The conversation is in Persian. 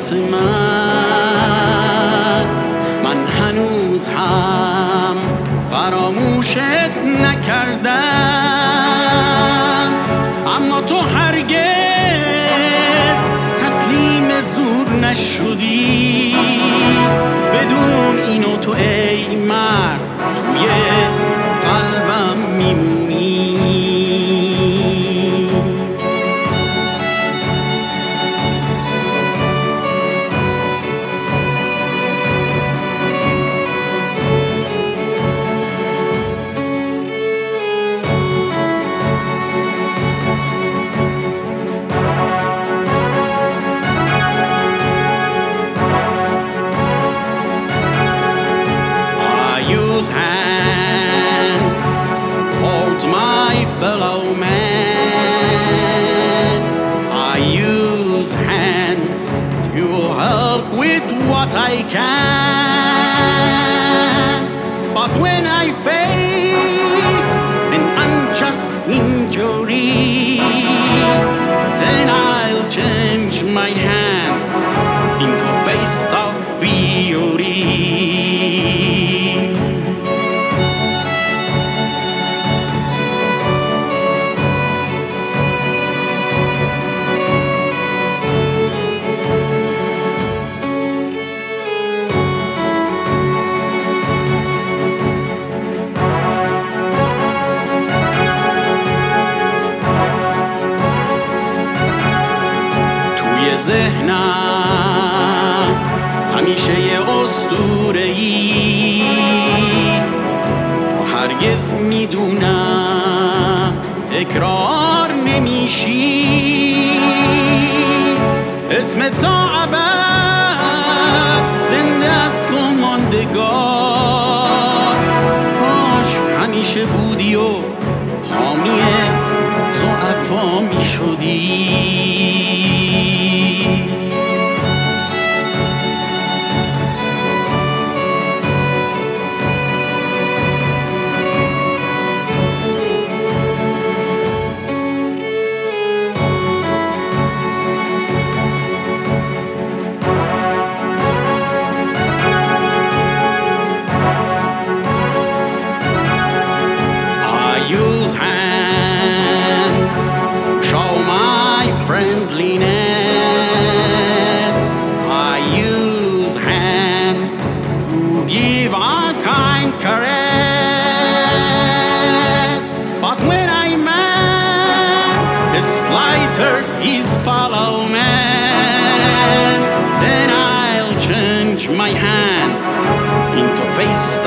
واسه من هنوز هم فراموشت نکردم، اما تو هرگز تسلیم زور نشدی. بدون اینو تو ای مرد توی قلبم میمونی. Hands, hold my fellow man. I use hands to help with what I can. But when I face an unjust injury, then I'll change my hands into fists of fury. ذهنم همیشه یه اسطوره‌ای، تو هرگز میدونم تکرار نمیشی. اسم تا ابد زنده است و ماندگار. کاش همیشه بودی و حامی ضعفا میشدی. Friendliness, I use hands to give a kind caress. But when I'm mad, the slighter's his fellow man. Then I'll change my hands into fists